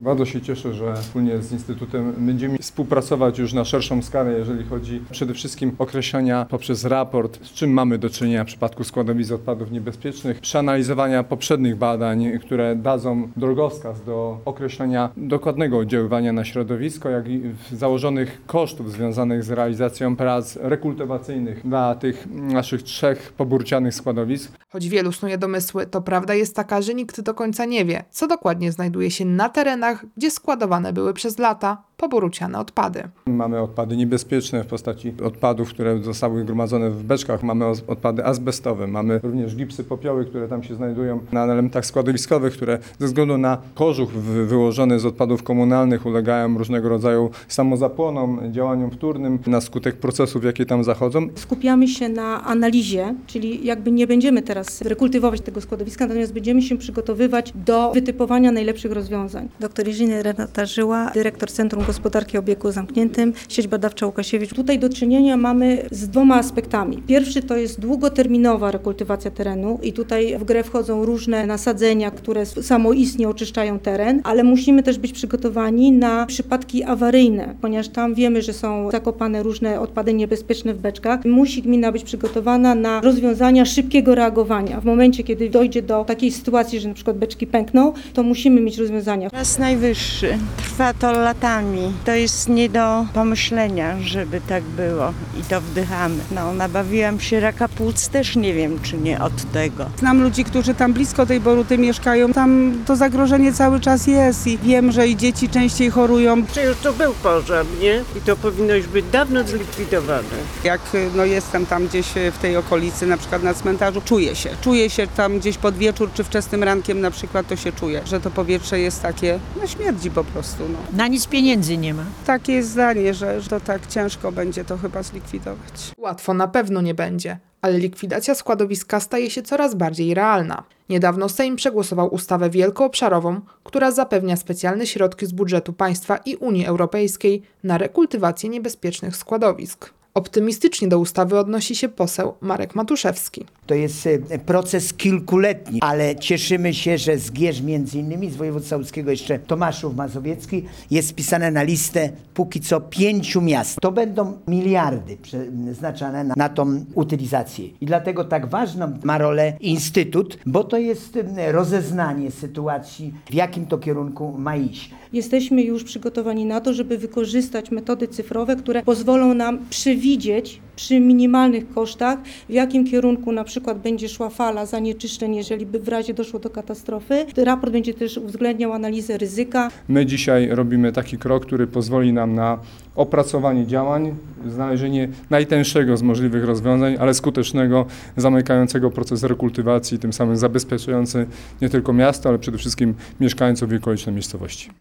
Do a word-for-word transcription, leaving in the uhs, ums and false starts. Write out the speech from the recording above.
Bardzo się cieszę, że wspólnie z Instytutem będziemy współpracować już na szerszą skalę, jeżeli chodzi przede wszystkim o określenia poprzez raport, z czym mamy do czynienia w przypadku składowisk odpadów niebezpiecznych, przeanalizowania poprzednich badań, które dadzą drogowskaz do określenia dokładnego oddziaływania na środowisko, jak i założonych kosztów związanych z realizacją prac rekultywacyjnych dla tych naszych trzech poburcianych składowisk. Choć wielu snuje domysły, to prawda jest taka, że nikt do końca nie wie, co dokładnie znajduje się na terenach, gdzie składowane były przez lata poboruciane odpady. Mamy odpady niebezpieczne w postaci odpadów, które zostały gromadzone w beczkach. Mamy odpady azbestowe, mamy również gipsy, popioły, które tam się znajdują na elementach składowiskowych, które ze względu na kożuch wyłożony z odpadów komunalnych ulegają różnego rodzaju samozapłonom, działaniom wtórnym na skutek procesów, jakie tam zachodzą. Skupiamy się na analizie, czyli jakby nie będziemy teraz rekultywować tego składowiska, natomiast będziemy się przygotowywać do wytypowania najlepszych rozwiązań. Doktor inżynier Renata Żyła, dyrektor Centrum Gospodarki o Obiegu Zamkniętym, sieć badawcza Łukasiewicz. Tutaj do czynienia mamy z dwoma aspektami. Pierwszy to jest długoterminowa rekultywacja terenu i tutaj w grę wchodzą różne nasadzenia, które samoistnie oczyszczają teren, ale musimy też być przygotowani na przypadki awaryjne, ponieważ tam wiemy, że są zakopane różne odpady niebezpieczne w beczkach. Musi gmina być przygotowana na rozwiązania szybkiego reagowania. W momencie, kiedy dojdzie do takiej sytuacji, że na przykład beczki pękną, to musimy mieć rozwiązania. Czas najwyższy. Trwa to latami. To jest nie do pomyślenia, żeby tak było i to wdychamy. No, nabawiłam się raka płuc, też nie wiem, czy nie od tego. Znam ludzi, którzy tam blisko tej Boruty mieszkają. Tam to zagrożenie cały czas jest i wiem, że i dzieci częściej chorują. Przecież to był pożar, nie? I to powinno już być dawno zlikwidowane. Jak no, jestem tam gdzieś w tej okolicy, na przykład na cmentarzu, czuję się. Czuję się tam gdzieś pod wieczór czy wczesnym rankiem na przykład, to się czuję, że to powietrze jest takie, no śmierdzi po prostu. No. Na nic pieniędzy nie ma. Takie jest zdanie, że, że to tak ciężko będzie to chyba zlikwidować. Łatwo na pewno nie będzie, ale likwidacja składowiska staje się coraz bardziej realna. Niedawno Sejm przegłosował ustawę wielkoobszarową, która zapewnia specjalne środki z budżetu państwa i Unii Europejskiej na rekultywację niebezpiecznych składowisk. Optymistycznie do ustawy odnosi się poseł Marek Matuszewski. To jest proces kilkuletni, ale cieszymy się, że Zgierz między innymi z województwa łódzkiego jeszcze Tomaszów Mazowiecki jest wpisane na listę póki co pięciu miast. To będą miliardy przeznaczane na, na tą utylizację. I dlatego tak ważną ma rolę Instytut, bo to jest rozeznanie sytuacji, w jakim to kierunku ma iść. Jesteśmy już przygotowani na to, żeby wykorzystać metody cyfrowe, które pozwolą nam przewidzieć przy minimalnych kosztach, w jakim kierunku na przykład będzie szła fala zanieczyszczeń, jeżeli by w razie doszło do katastrofy. Raport będzie też uwzględniał analizę ryzyka. My dzisiaj robimy taki krok, który pozwoli nam na opracowanie działań, znalezienie najtańszego z możliwych rozwiązań, ale skutecznego, zamykającego proces rekultywacji, tym samym zabezpieczający nie tylko miasto, ale przede wszystkim mieszkańców i okoliczne miejscowości.